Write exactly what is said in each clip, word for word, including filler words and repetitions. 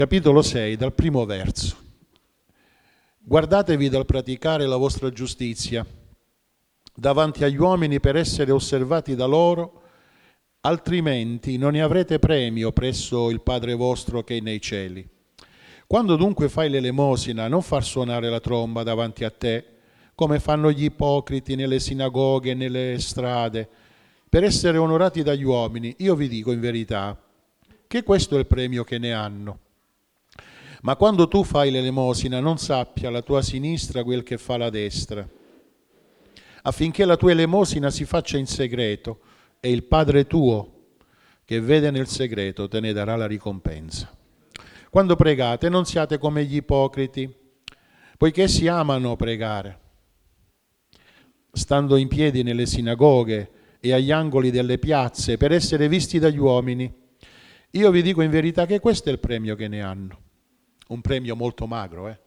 capitolo sei, dal primo verso. Guardatevi dal praticare la vostra giustizia davanti agli uomini per essere osservati da loro, altrimenti non ne avrete premio presso il Padre vostro che è nei cieli. Quando dunque fai l'elemosina, non far suonare la tromba davanti a te, come fanno gli ipocriti nelle sinagoghe e nelle strade, per essere onorati dagli uomini. Io vi dico in verità che questo è il premio che ne hanno. Ma quando tu fai l'elemosina, non sappia la tua sinistra quel che fa la destra, affinché la tua elemosina si faccia in segreto, e il Padre tuo, che vede nel segreto, te ne darà la ricompensa. Quando pregate, non siate come gli ipocriti, poiché si amano pregare, stando in piedi nelle sinagoghe e agli angoli delle piazze, per essere visti dagli uomini. Io vi dico in verità che questo è il premio che ne hanno. Un premio molto magro, eh?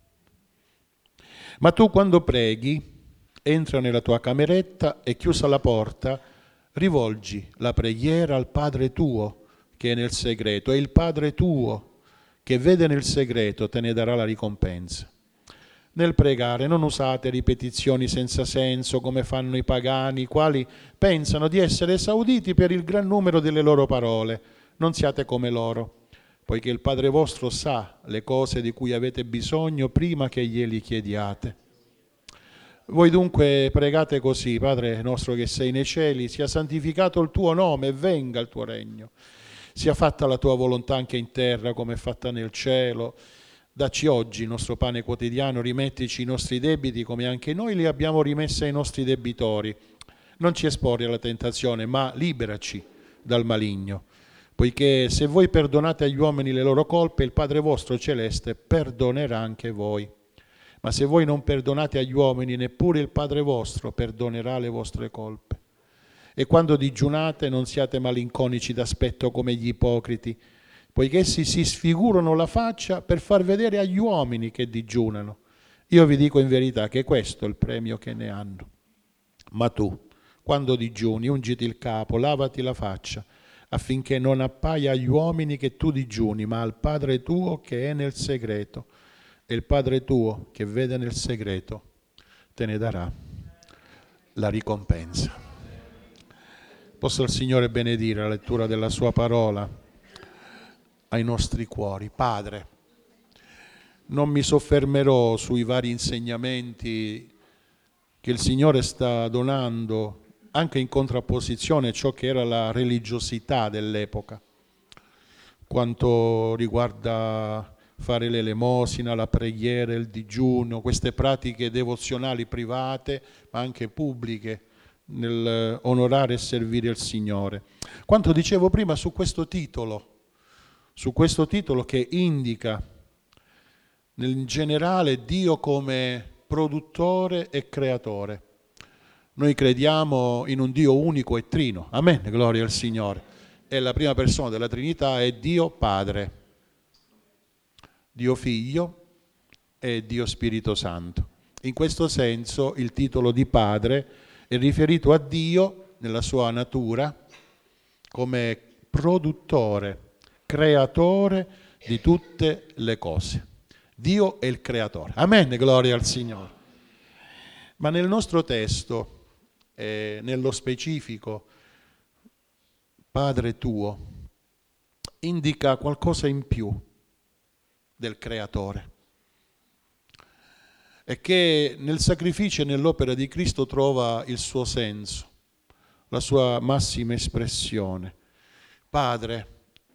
Ma tu quando preghi, entra nella tua cameretta e chiusa la porta, rivolgi la preghiera al Padre tuo che è nel segreto, e il Padre tuo che vede nel segreto te ne darà la ricompensa. Nel pregare non usate ripetizioni senza senso come fanno i pagani, i quali pensano di essere esauditi per il gran numero delle loro parole. Non siate come loro, poiché il Padre vostro sa le cose di cui avete bisogno prima che glieli chiediate. Voi dunque pregate così: Padre nostro che sei nei cieli, sia santificato il tuo nome e venga il tuo regno. Sia fatta la tua volontà anche in terra come è fatta nel cielo. Dacci oggi il nostro pane quotidiano, rimettici i nostri debiti come anche noi li abbiamo rimessi ai nostri debitori. Non ci esporre alla tentazione, ma liberaci dal maligno. Poiché se voi perdonate agli uomini le loro colpe, il Padre vostro celeste perdonerà anche voi. Ma se voi non perdonate agli uomini, neppure il Padre vostro perdonerà le vostre colpe. E quando digiunate non siate malinconici d'aspetto come gli ipocriti, poiché essi si sfigurano la faccia per far vedere agli uomini che digiunano. Io vi dico in verità che questo è il premio che ne hanno. Ma tu, quando digiuni, ungiti il capo, lavati la faccia, affinché non appaia agli uomini che tu digiuni, ma al Padre tuo che è nel segreto. E il Padre tuo che vede nel segreto te ne darà la ricompensa. Possa il Signore benedire la lettura della sua parola ai nostri cuori. Padre, non mi soffermerò sui vari insegnamenti che il Signore sta donando, anche in contrapposizione a ciò che era la religiosità dell'epoca, quanto riguarda fare l'elemosina, la preghiera, il digiuno, queste pratiche devozionali private, ma anche pubbliche, nel onorare e servire il Signore. Quanto dicevo prima su questo titolo, su questo titolo che indica in generale Dio come produttore e creatore. Noi crediamo in un Dio unico e trino, amen, gloria al Signore. E la prima persona della Trinità è Dio Padre, Dio Figlio e Dio Spirito Santo. In questo senso il titolo di Padre è riferito a Dio nella sua natura come produttore, creatore di tutte le cose. Dio è il creatore. Amen, gloria al Signore. Ma nel nostro testo, eh, nello specifico, Padre tuo indica qualcosa in più del creatore, e che nel sacrificio e nell'opera di Cristo trova il suo senso, la sua massima espressione. Padre,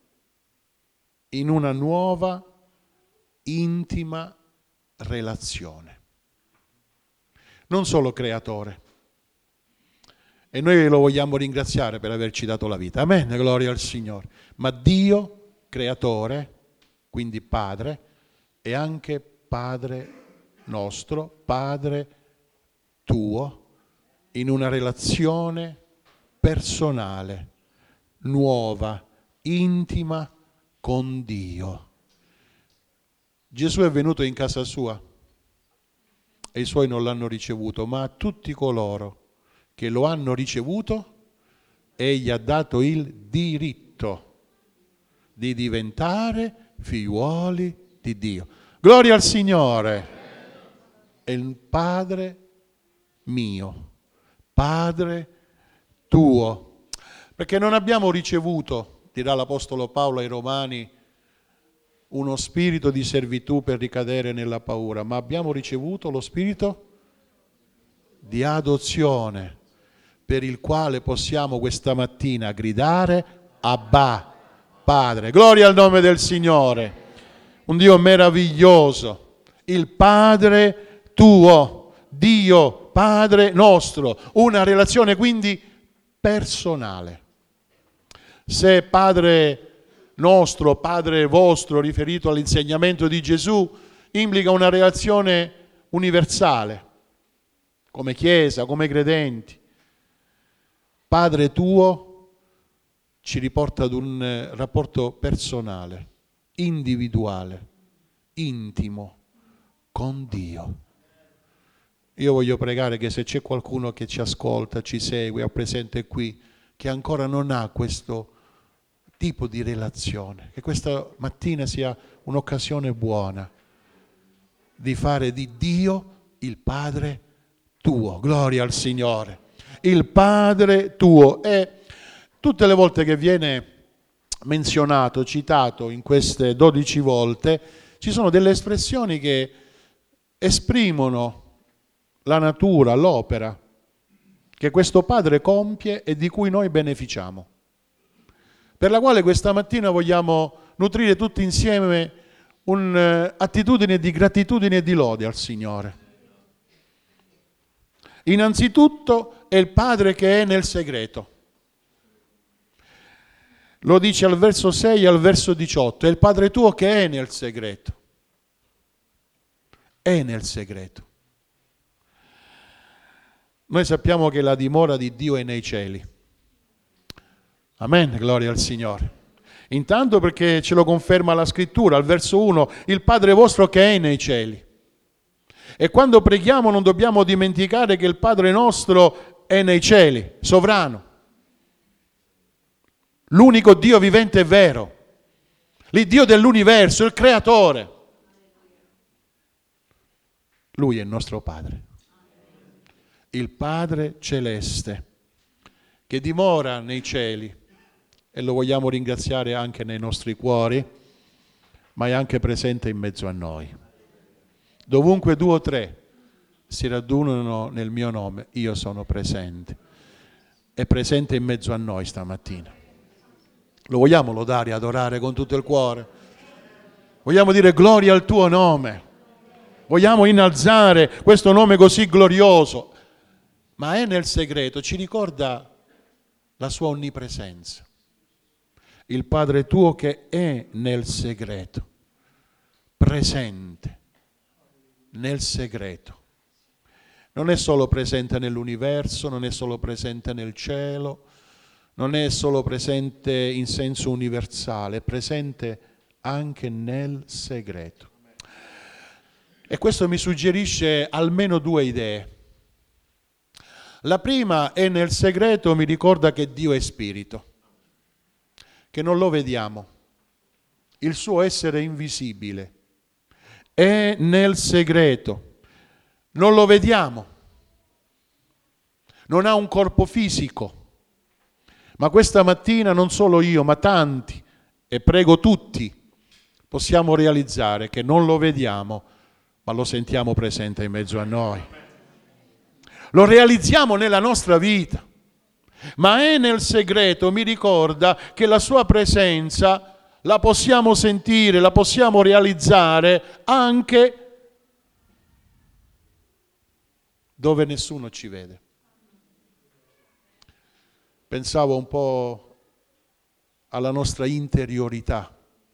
in una nuova, intima relazione. Non solo creatore. E noi lo vogliamo ringraziare per averci dato la vita. Amen, gloria al Signore. Ma Dio, creatore, quindi Padre, è anche Padre nostro, Padre tuo, in una relazione personale, nuova, intima con Dio. Gesù è venuto in casa sua e i suoi non l'hanno ricevuto, ma a tutti coloro che lo hanno ricevuto egli ha dato il diritto di diventare figliuoli di Dio. Gloria al Signore. È il Padre mio, Padre tuo. Perché non abbiamo ricevuto, dirà l'Apostolo Paolo ai Romani, uno spirito di servitù per ricadere nella paura, ma abbiamo ricevuto lo spirito di adozione, per il quale possiamo questa mattina gridare Abba, Padre. Gloria al nome del Signore. Un Dio meraviglioso, il Padre tuo, Dio Padre nostro, una relazione quindi personale. Se Padre nostro, Padre vostro, riferito all'insegnamento di Gesù, implica una relazione universale, come Chiesa, come credenti. Padre tuo ci riporta ad un rapporto personale, individuale, intimo, con Dio. Io voglio pregare che se c'è qualcuno che ci ascolta, ci segue, è presente qui, che ancora non ha questo tipo di relazione, che questa mattina sia un'occasione buona di fare di Dio il Padre tuo. Gloria al Signore. Il Padre tuo. E tutte le volte che viene menzionato, citato in queste dodici volte, ci sono delle espressioni che esprimono la natura, l'opera che questo Padre compie e di cui noi beneficiamo, per la quale questa mattina vogliamo nutrire tutti insieme un'attitudine di gratitudine e di lode al Signore. Innanzitutto è il Padre che è nel segreto. Lo dice al verso sei e al verso diciotto, è il Padre tuo che è nel segreto. È nel segreto. Noi sappiamo che la dimora di Dio è nei cieli. Amen, gloria al Signore. Intanto perché ce lo conferma la scrittura, al verso uno, il Padre vostro che è nei cieli. E quando preghiamo non dobbiamo dimenticare che il Padre nostro è nei cieli, sovrano. L'unico Dio vivente e vero, l'Iddio dell'universo, il creatore. Lui è il nostro Padre, il Padre celeste, che dimora nei cieli, e lo vogliamo ringraziare anche nei nostri cuori, ma è anche presente in mezzo a noi. Dovunque due o tre si radunano nel mio nome, io sono presente. È presente in mezzo a noi stamattina. Lo vogliamo lodare e adorare con tutto il cuore? Vogliamo dire gloria al tuo nome? Vogliamo innalzare questo nome così glorioso? Ma è nel segreto, ci ricorda la sua onnipresenza. Il Padre tuo che è nel segreto, presente nel segreto. Non è solo presente nell'universo, non è solo presente nel cielo, non è solo presente in senso universale, è presente anche nel segreto. E questo mi suggerisce almeno due idee. La prima è nel segreto, mi ricorda che Dio è spirito, che non lo vediamo, il suo essere invisibile è nel segreto, non lo vediamo, non ha un corpo fisico, ma questa mattina non solo io, ma tanti, e prego tutti, possiamo realizzare che non lo vediamo, ma lo sentiamo presente in mezzo a noi. Lo realizziamo nella nostra vita, ma è nel segreto, mi ricorda che la sua presenza la possiamo sentire, la possiamo realizzare anche dove nessuno ci vede. Pensavo un po' alla nostra interiorità,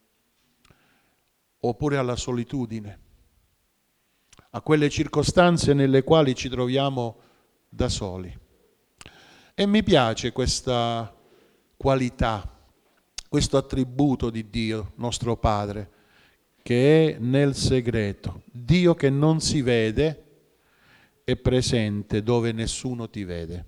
oppure alla solitudine, a quelle circostanze nelle quali ci troviamo da soli. E mi piace questa qualità, questo attributo di Dio, nostro Padre, che è nel segreto. Dio che non si vede è presente dove nessuno ti vede.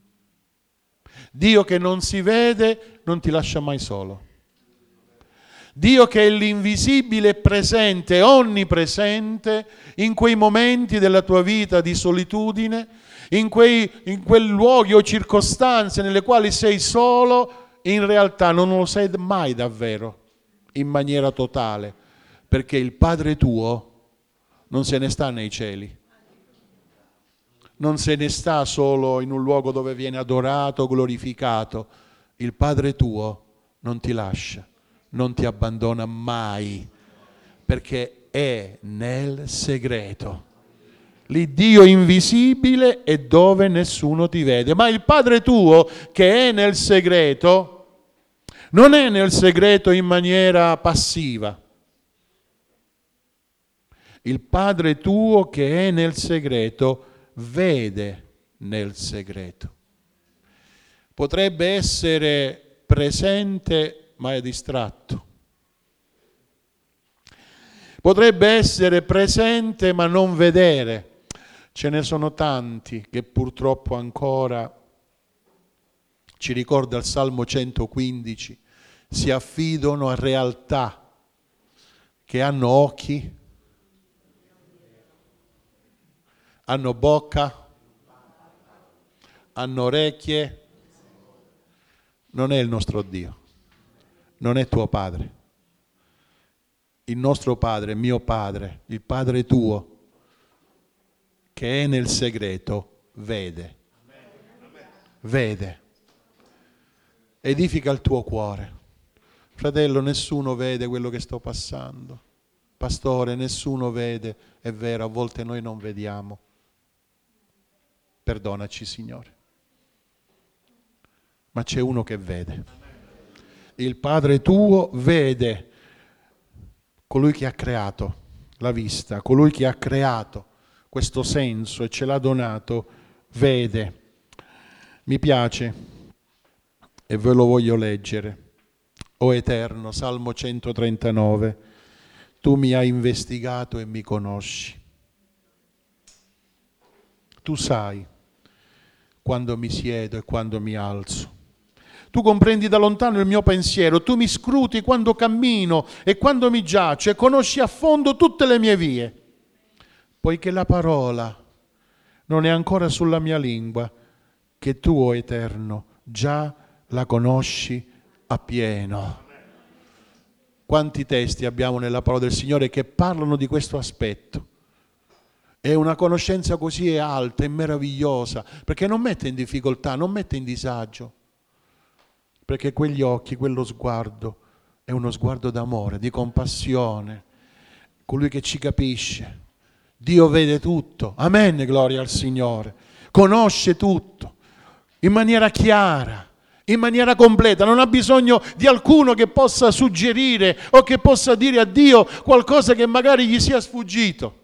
Dio che non si vede non ti lascia mai solo. Dio che è l'invisibile è presente, onnipresente in quei momenti della tua vita di solitudine, in quei, in quei luoghi o circostanze nelle quali sei solo, in realtà non lo sei mai davvero, in maniera totale, perché il Padre tuo non se ne sta nei cieli, non se ne sta solo in un luogo dove viene adorato, glorificato. Il Padre tuo non ti lascia, non ti abbandona mai, perché è nel segreto. L'Iddio invisibile è dove nessuno ti vede, ma il Padre tuo che è nel segreto non è nel segreto in maniera passiva. Il Padre tuo che è nel segreto vede nel segreto. Potrebbe essere presente ma è distratto. Potrebbe essere presente ma non vedere. Ce ne sono tanti che purtroppo ancora, ci ricorda il Salmo centoquindici, si affidano a realtà che hanno occhi, hanno bocca, hanno orecchie. Non è il nostro Dio, non è tuo Padre. Il nostro Padre, mio Padre, il Padre tuo, che è nel segreto, vede. Vede. Edifica il tuo cuore. Fratello, nessuno vede quello che sto passando. Pastore, nessuno vede. È vero, a volte noi non vediamo. Perdonaci, Signore. Ma c'è uno che vede. Il Padre tuo vede. Colui che ha creato la vista, colui che ha creato questo senso e ce l'ha donato, vede. Mi piace e ve lo voglio leggere. O Eterno, Salmo centotrentanove, tu mi hai investigato e mi conosci. Tu sai quando mi siedo e quando mi alzo. Tu comprendi da lontano il mio pensiero, tu mi scruti quando cammino e quando mi giaccio e conosci a fondo tutte le mie vie. Poiché la parola non è ancora sulla mia lingua, che tu, o Eterno, già la conosci appieno. Quanti testi abbiamo nella parola del Signore che parlano di questo aspetto? È una conoscenza così alta e meravigliosa, perché non mette in difficoltà, non mette in disagio. Perché quegli occhi, quello sguardo, è uno sguardo d'amore, di compassione, colui che ci capisce. Dio vede tutto, amen, gloria al Signore, conosce tutto, in maniera chiara, in maniera completa, non ha bisogno di alcuno che possa suggerire o che possa dire a Dio qualcosa che magari gli sia sfuggito.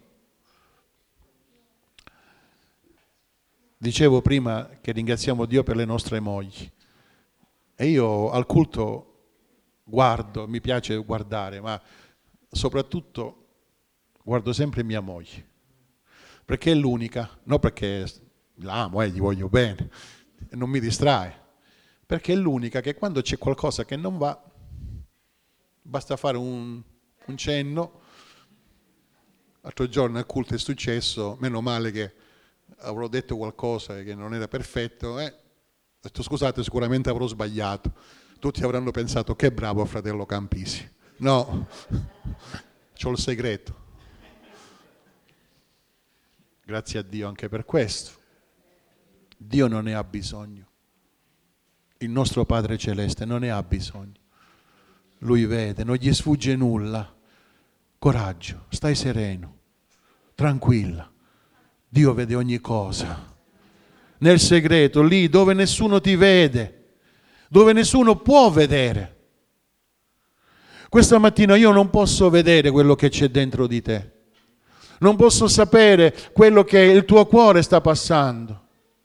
Dicevo prima che ringraziamo Dio per le nostre mogli. E io al culto guardo, mi piace guardare, ma soprattutto guardo sempre mia moglie, perché è l'unica, non perché l'amo e eh, gli voglio bene, e non mi distrae, perché è l'unica che quando c'è qualcosa che non va, basta fare un, un cenno. L'altro giorno al culto è successo, meno male che avrò detto qualcosa che non era perfetto, eh. Ho detto scusate, sicuramente avrò sbagliato. Tutti avranno pensato che bravo fratello Campisi. No, c'ho il segreto. Grazie a Dio anche per questo. Dio non ne ha bisogno. Il nostro Padre Celeste non ne ha bisogno. Lui vede, non gli sfugge nulla. Coraggio, stai sereno, tranquilla. Dio vede ogni cosa. Nel segreto, lì dove nessuno ti vede, dove nessuno può vedere. Questa mattina io non posso vedere quello che c'è dentro di te, non posso sapere quello che il tuo cuore sta passando.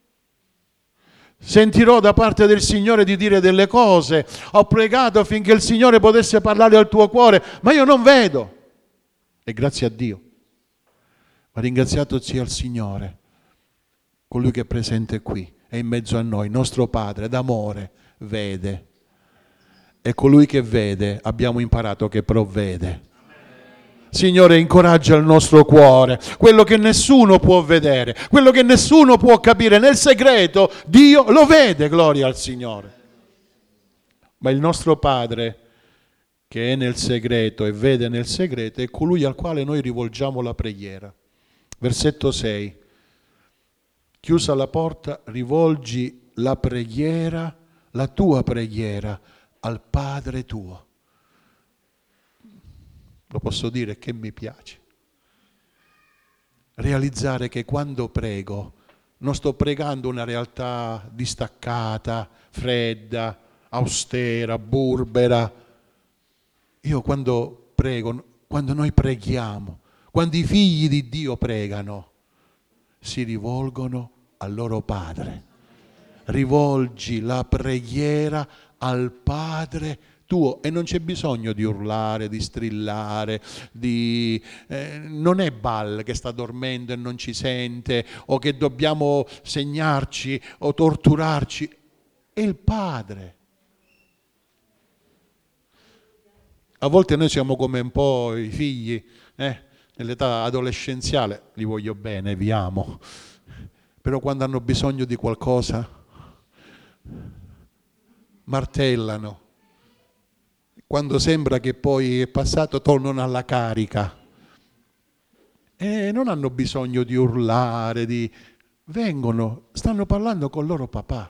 Sentirò da parte del Signore di dire delle cose, ho pregato affinché il Signore potesse parlare al tuo cuore, ma io non vedo. E grazie a Dio, ma ringraziato sia il Signore, colui che è presente qui, è in mezzo a noi, nostro Padre d'amore, vede. e colui che vede, abbiamo imparato che provvede. Signore, incoraggia il nostro cuore, quello che nessuno può vedere, quello che nessuno può capire nel segreto, Dio lo vede, gloria al Signore. Ma il nostro Padre, che è nel segreto e vede nel segreto, è colui al quale noi rivolgiamo la preghiera. Versetto sei. Chiusa la porta, rivolgi la preghiera, la tua preghiera, al Padre tuo. Lo posso dire che mi piace. Realizzare che quando prego non sto pregando una realtà distaccata, fredda, austera, burbera. Io quando prego, quando noi preghiamo, quando i figli di Dio pregano, si rivolgono al loro Padre. Rivolgi la preghiera al Padre tuo e non c'è bisogno di urlare, di strillare, di, eh, non è Baal che sta dormendo e non ci sente o che dobbiamo segnarci o torturarci, è il Padre. A volte noi siamo come un po' i figli, eh, nell'età adolescenziale, li voglio bene, vi amo, però quando hanno bisogno di qualcosa martellano. Quando sembra che poi è passato, tornano alla carica. E non hanno bisogno di urlare, di... vengono, stanno parlando con loro papà.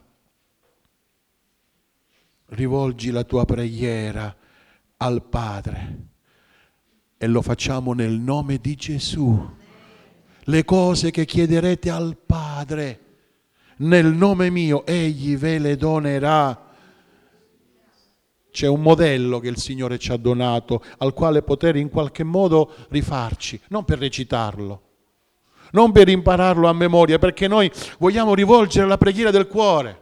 Rivolgi la tua preghiera al Padre e lo facciamo nel nome di Gesù. Le cose che chiederete al Padre nel nome mio, Egli ve le donerà. C'è un modello che il Signore ci ha donato al quale poter in qualche modo rifarci, non per recitarlo, non per impararlo a memoria, perché noi vogliamo rivolgere la preghiera del cuore.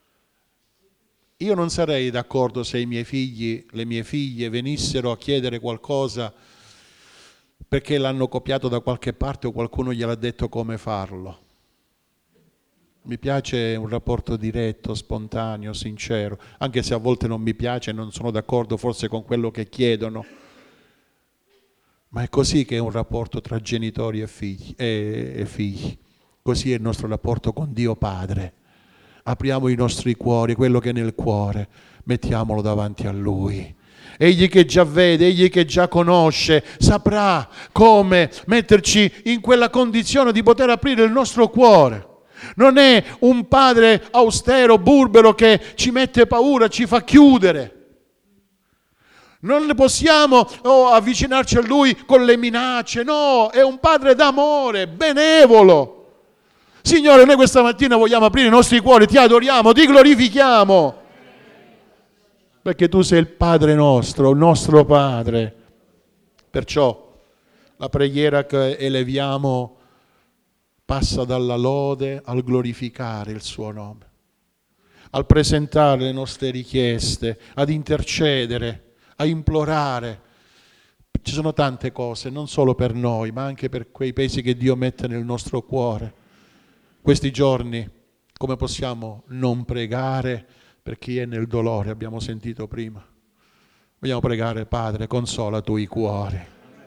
Io non sarei d'accordo se i miei figli, le mie figlie venissero a chiedere qualcosa perché l'hanno copiato da qualche parte o qualcuno gliel'ha detto come farlo. Mi piace un rapporto diretto, spontaneo, sincero, anche se a volte non mi piace e non sono d'accordo forse con quello che chiedono. Ma è così che è un rapporto tra genitori e figli. E, e figli. Così è il nostro rapporto con Dio Padre. Apriamo i nostri cuori, quello che è nel cuore, mettiamolo davanti a Lui. Egli che già vede, egli che già conosce, saprà come metterci in quella condizione di poter aprire il nostro cuore. Non è un padre austero, burbero che ci mette paura, ci fa chiudere. Non possiamo oh, avvicinarci a Lui con le minacce, no, è un Padre d'amore, benevolo. Signore, noi questa mattina vogliamo aprire i nostri cuori, ti adoriamo, ti glorifichiamo, perché Tu sei il Padre nostro, il nostro Padre. Perciò la preghiera che eleviamo passa dalla lode al glorificare il Suo nome, al presentare le nostre richieste, ad intercedere, a implorare. Ci sono tante cose, non solo per noi, ma anche per quei paesi che Dio mette nel nostro cuore. Questi giorni, come possiamo non pregare per chi è nel dolore? Abbiamo sentito prima. Vogliamo pregare, Padre, consola Tu i cuori.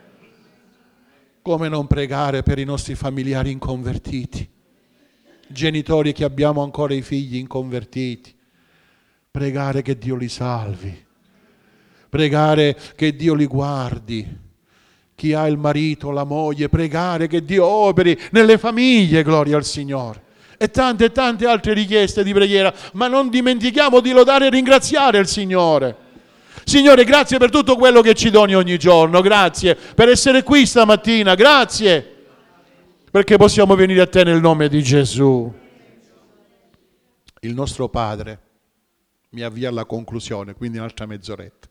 Come non pregare per i nostri familiari inconvertiti, genitori che abbiamo ancora i figli inconvertiti, pregare che Dio li salvi, pregare che Dio li guardi, chi ha il marito, la moglie, pregare che Dio operi nelle famiglie, gloria al Signore, e tante e tante altre richieste di preghiera, ma non dimentichiamo di lodare e ringraziare il Signore. Signore, grazie per tutto quello che ci doni ogni giorno, grazie per essere qui stamattina, grazie perché possiamo venire a Te nel nome di Gesù. Il nostro Padre, mi avvia alla conclusione, quindi un'altra mezz'oretta.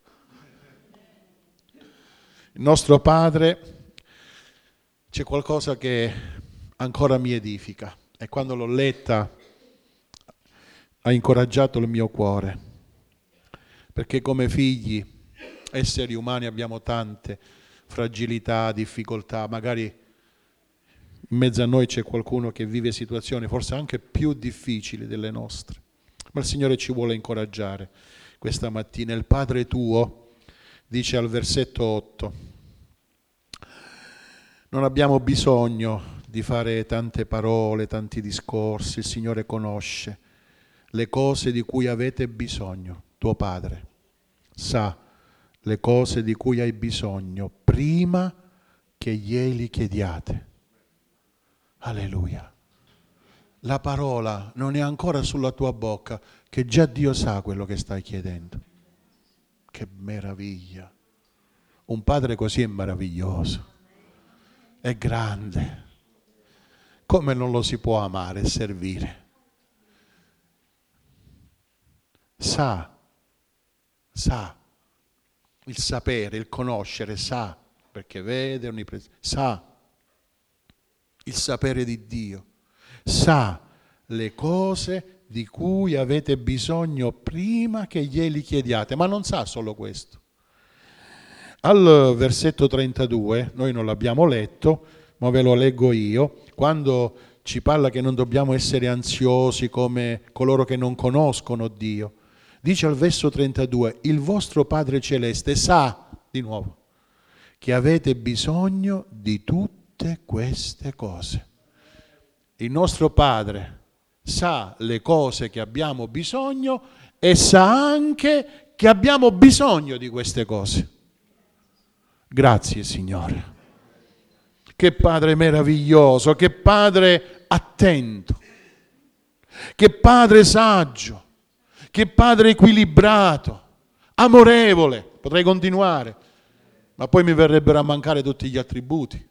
Il nostro Padre, c'è qualcosa che ancora mi edifica e quando l'ho letta ha incoraggiato il mio cuore. Perché come figli, esseri umani, abbiamo tante fragilità, difficoltà, magari in mezzo a noi c'è qualcuno che vive situazioni forse anche più difficili delle nostre, ma il Signore ci vuole incoraggiare. questa mattina. Il Padre tuo dice al versetto otto: non abbiamo bisogno di fare tante parole, tanti discorsi, il Signore conosce le cose di cui avete bisogno. Tuo Padre sa le cose di cui hai bisogno prima che glieli chiediate. Alleluia. La parola non è ancora sulla tua bocca, che già Dio sa quello che stai chiedendo. Che meraviglia. Un Padre così è meraviglioso, è grande. Come non lo si può amare e servire? Sa, sa, il sapere, il conoscere, sa, perché vede, onnipresente, sa il sapere di Dio, sa le cose di cui avete bisogno prima che glieli chiediate, ma non sa solo questo. Al versetto trentadue, noi non l'abbiamo letto, ma ve lo leggo io, quando ci parla che non dobbiamo essere ansiosi come coloro che non conoscono Dio. Dice al verso trentadue: il vostro Padre Celeste sa, di nuovo, che avete bisogno di tutte queste cose. Il nostro Padre sa le cose che abbiamo bisogno e sa anche che abbiamo bisogno di queste cose. Grazie Signore. Che Padre meraviglioso, che Padre attento, che Padre saggio, che Padre equilibrato, amorevole. Potrei continuare, ma poi mi verrebbero a mancare tutti gli attributi.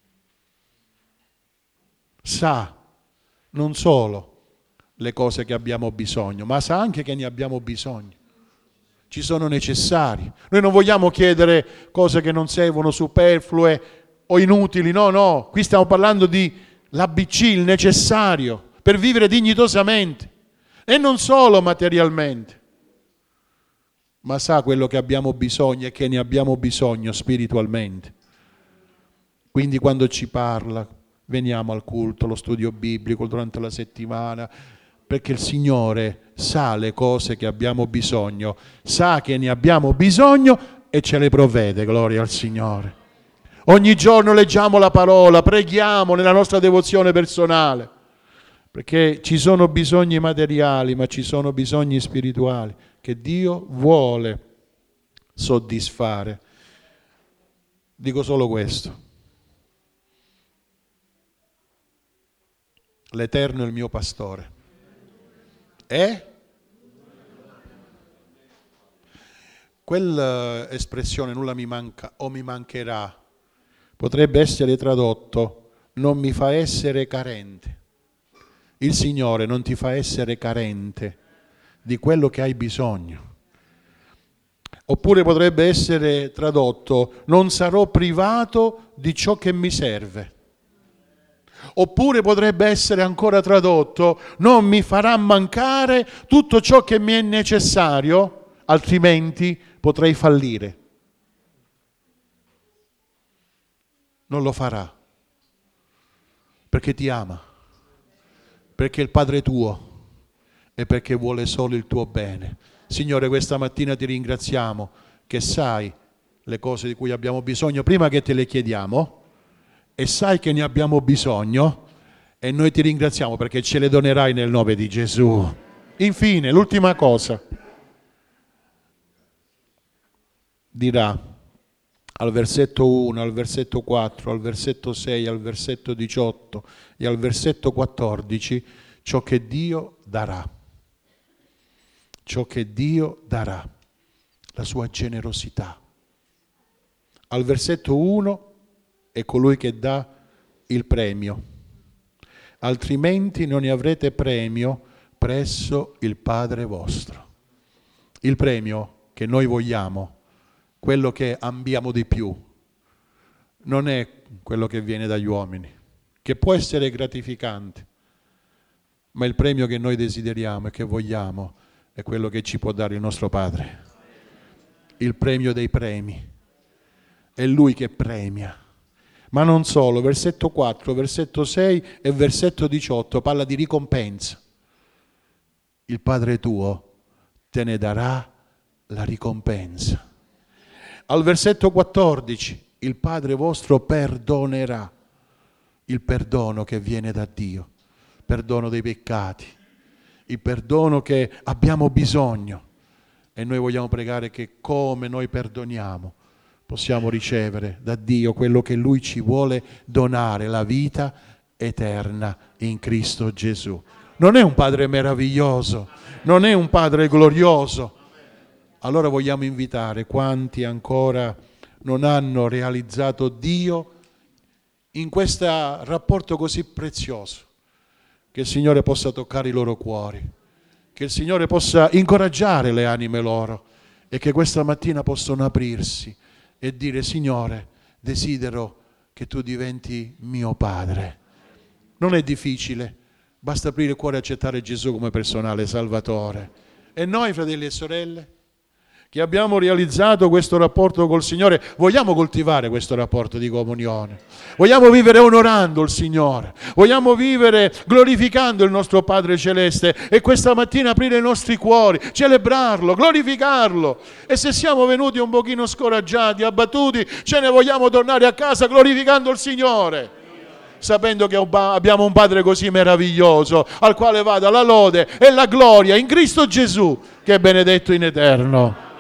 Sa non solo le cose che abbiamo bisogno, ma sa anche che ne abbiamo bisogno. Ci sono necessari. Noi non vogliamo chiedere cose che non servono, superflue o inutili, no, no. Qui stiamo parlando di l'A B C, il necessario, per vivere dignitosamente. E non solo materialmente, ma sa quello che abbiamo bisogno e che ne abbiamo bisogno spiritualmente. Quindi quando ci parla, veniamo al culto, allo studio biblico durante la settimana, perché il Signore sa le cose che abbiamo bisogno, sa che ne abbiamo bisogno e ce le provvede, gloria al Signore. Ogni giorno leggiamo la parola, preghiamo nella nostra devozione personale, perché ci sono bisogni materiali, ma ci sono bisogni spirituali che Dio vuole soddisfare. Dico solo questo: l'Eterno è il mio pastore. E? Quell'espressione nulla mi manca o mi mancherà potrebbe essere tradotto: non mi fa essere carente. Il Signore non ti fa essere carente di quello che hai bisogno. Oppure potrebbe essere tradotto: non sarò privato di ciò che mi serve. Oppure potrebbe essere ancora tradotto: non mi farà mancare tutto ciò che mi è necessario, altrimenti potrei fallire. Non lo farà, perché ti ama, perché è il Padre tuo e perché vuole solo il tuo bene. Signore, questa mattina ti ringraziamo che sai le cose di cui abbiamo bisogno prima che te le chiediamo, e sai che ne abbiamo bisogno, e noi ti ringraziamo perché ce le donerai nel nome di Gesù. Infine, l'ultima cosa, dirà al versetto uno, al versetto quattro, al versetto sei, al versetto diciotto e al versetto quattordici ciò che Dio darà. Ciò che Dio darà, la sua generosità. Al versetto uno è colui che dà il premio, altrimenti non ne avrete premio presso il Padre vostro. Il premio che noi vogliamo, quello che ambiamo di più, non è quello che viene dagli uomini, che può essere gratificante, ma il premio che noi desideriamo e che vogliamo è quello che ci può dare il nostro Padre. Il premio dei premi. È Lui che premia. Ma non solo, versetto quattro, versetto sei e versetto diciotto parla di ricompensa. Il Padre tuo te ne darà la ricompensa. Al versetto quattordici, il Padre vostro perdonerà, il perdono che viene da Dio, perdono dei peccati, il perdono che abbiamo bisogno. E noi vogliamo pregare che come noi perdoniamo possiamo ricevere da Dio quello che Lui ci vuole donare, la vita eterna in Cristo Gesù. Non è un Padre meraviglioso, non è un Padre glorioso. Allora vogliamo invitare quanti ancora non hanno realizzato Dio in questo rapporto così prezioso, che il Signore possa toccare i loro cuori, che il Signore possa incoraggiare le anime loro e che questa mattina possano aprirsi e dire: Signore, desidero che tu diventi mio Padre. Non è difficile, basta aprire il cuore e accettare Gesù come personale Salvatore. E noi, fratelli e sorelle, che abbiamo realizzato questo rapporto col Signore, vogliamo coltivare questo rapporto di comunione, vogliamo vivere onorando il Signore, vogliamo vivere glorificando il nostro Padre Celeste e questa mattina aprire i nostri cuori, celebrarlo, glorificarlo. E se siamo venuti un pochino scoraggiati, abbattuti, ce ne vogliamo tornare a casa glorificando il Signore, sapendo che abbiamo un Padre così meraviglioso, al quale vada la lode e la gloria in Cristo Gesù, che è benedetto in eterno.